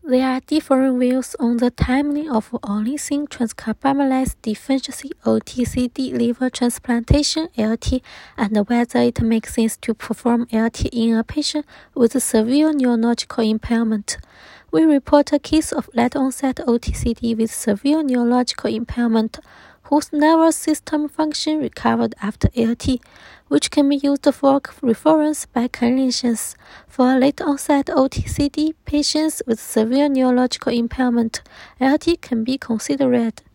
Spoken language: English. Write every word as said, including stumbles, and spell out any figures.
There are different views on the timing of ornithine transcarbamylase deficiency O T C D liver transplantation L T and whether it makes sense to perform L T in a patient with severe neurological impairment. We report a case of late-onset O T C D with severe neurological impairment whose nervous system function recovered after L T, which can be used for reference by clinicians. For late-onset O T C D patients with severe neurological impairment, L T can be considered.